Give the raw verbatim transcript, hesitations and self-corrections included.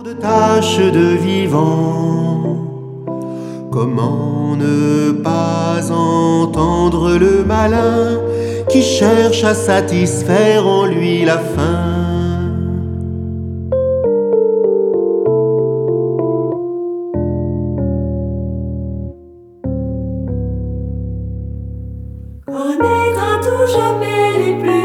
de tâches de vivant. Comment ne pas entendre le malin qui cherche à satisfaire en lui la faim? On n'éteint tout jamais les plus